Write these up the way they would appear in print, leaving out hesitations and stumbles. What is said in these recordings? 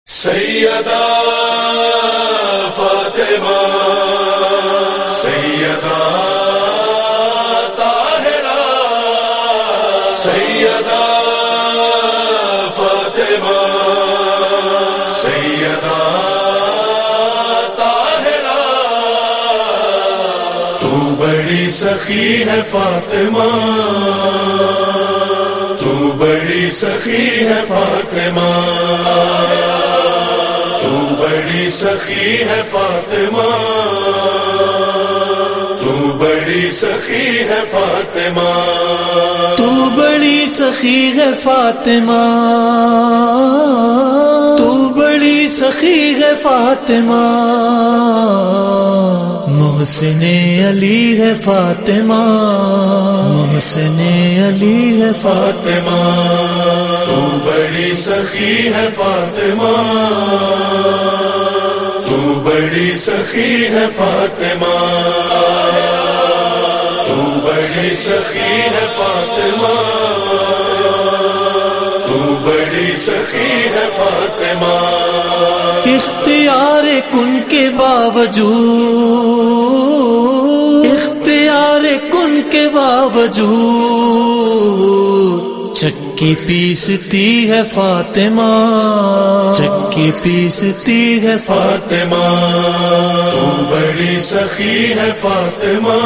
سیدہ فاطمہ سیدہ طاہرہ سیدہ فاطمہ سیدہ طاہرہ تو بڑی سخی ہے فاطمہ تو بڑی سخی ہے فاطمہ تو بڑی سخی ہے فاطمہ تو بڑی سخی ہے فاطمہ تو بڑی سخی ہے فاطمہ تو بڑی سخی ہے فاطمہ محسن علی ہے فاطمہ محسن علی ہے فاطمہ تو بڑی سخی ہے فاطمہ تو بڑی سخی ہے فاطمہ تو بڑی سخی ہے فاطمہ تو بڑی سخی ہے فاطمہ اختیار کن کے باوجود اختیار کن کے باوجود چکی پیستی ہے فاطمہ چکی پیستی ہے فاطمہ تو بڑی سخی ہے فاطمہ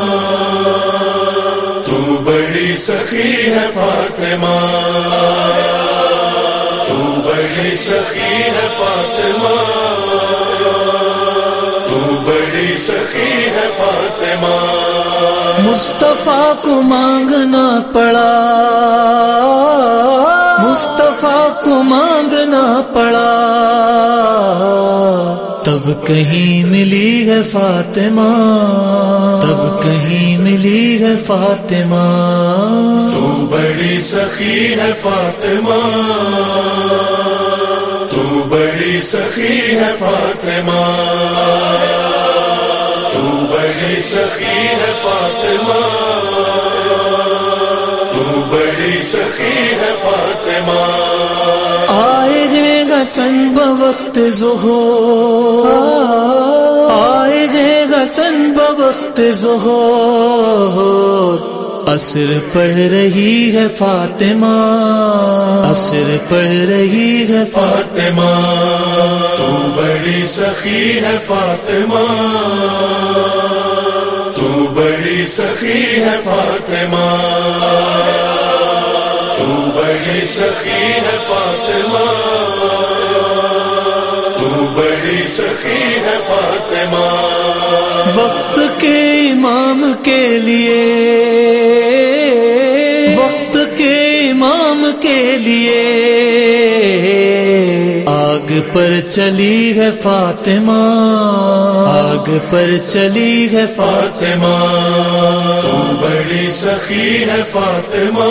تو بڑی سخی ہے فاطمہ تو بڑی سخی ہے فاطمہ تو بڑی سخی ہے فاطمہ مصطفیٰ کو مانگنا پڑا مصطفیٰ کو مانگنا پڑا تب کہیں ملی ہے فاطمہ تب کہیں ملی ہے فاطمہ تو بڑی سخی ہے فاطمہ تو بڑی سخی ہے فاطمہ تو بڑی سخی ہے فاطمہ تو بڑی سخی ہے فاطمہ آئے گے حسن بوقت ظہور آئے گے حسن بوقت ظہور عصر پڑھ رہی ہے فاطمہ عصر پڑھ رہی ہے فاطمہ تو بڑی سخی ہے فاطمہ تو بڑی سخی ہے فاطمہ تو بڑی سخی ہے فاطمہ تو بڑی سخی ہے فاطمہ وقت کے امام کے لیے وقت کے امام کے لیے آگ پر چلی ہے فاطمہ آگ پر چلی ہے فاطمہ تو بڑی سخی ہے فاطمہ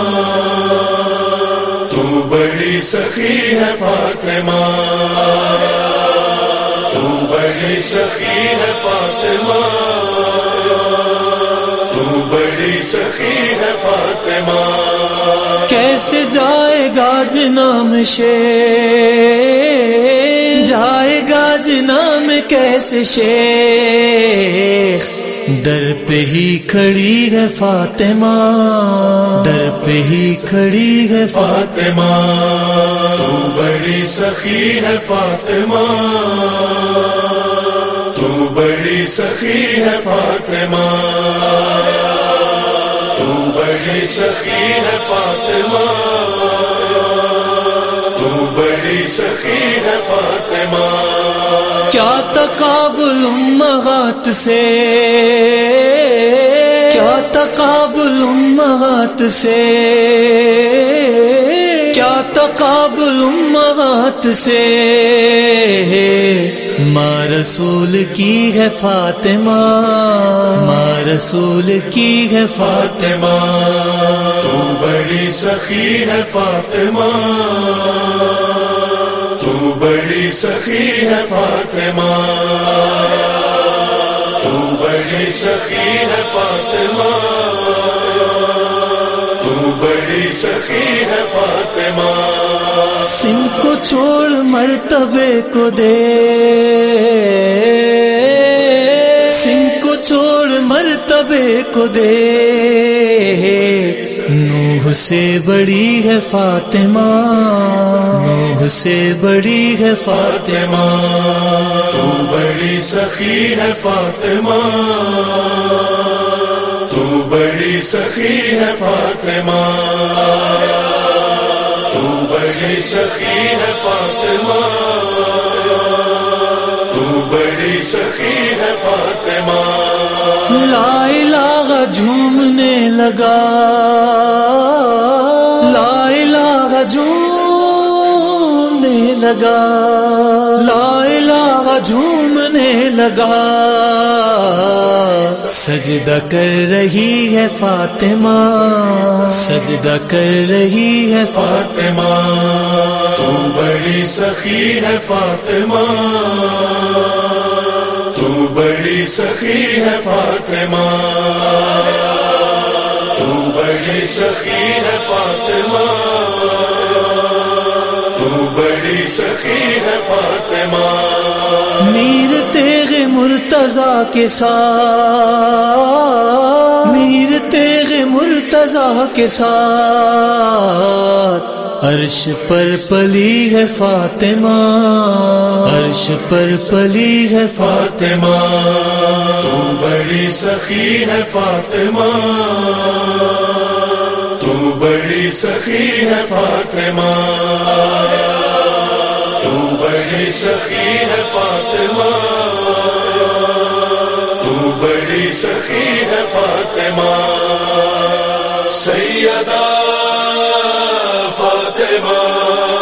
تو بڑی سخی ہے فاطمہ تو بڑی سخی ہے فاطمہ تو بڑی سخی ہے فاطمہ کیسے جائے گا جنام جائے گا جنام کیسے شیخ در پہ ہی کھڑی ہے فاطمہ در پہ ہی کھڑی ہے فاطمہ تو بڑی سخی ہے فاطمہ تو بڑی سخی ہے فاطمہ تو بڑی سخی ہے فاطمہ تو بڑی سخی ہے فاطمہ کیا تقابل امہات سے کیا تقابل امہات سے کیا تقابل امہات سے ماں رسول کی ہے فاطمہ ماں رسول کی ہے فاطمہ تو بڑی سخی ہے فاطمہ تو بڑی سخی ہے فاطمہ تو بڑی سخی ہے فاطمہ تو بڑی سخی ہے فاطمہ، سن کو چھوڑ مرتبے کو دے، سن کو چھوڑ مرتبے کو دے، نوح سے بڑی ہے فاطمہ، نوح سے بڑی ہے فاطمہ، تو بڑی سخی ہے فاطمہ، تو بڑی سخی ہے فاطمہ، تو بڑی سخی ہے فاطمہ، تو بڑی سخی ہے فاطمہ، لا الہ جھومنے لگا، لا الہ جھومنے لگا، لا الہ جھومنے لگا، سجدہ کر رہی ہے فاطمہ، سجدہ کر رہی ہے فاطمہ، تو بڑی سخی ہے فاطمہ، تو بڑی سخی ہے فاطمہ، تو بڑی سخی ہے فاطمہ، تو بڑی سخی ہے فاطمہ، میر تیغ مرتضیٰ کے ساتھ، میر تیغ مرتضیٰ کے ساتھ، عرش پر پلی ہے فاطمہ، عرش پر پلی ہے فاطمہ، تو بڑی سخی ہے فاطمہ، تو بڑی سخی ہے فاطمہ، تو بڑی سخی ہے فاطمہ، تو بڑی سخی ہے فاطمہ، سیدہ فاطمہ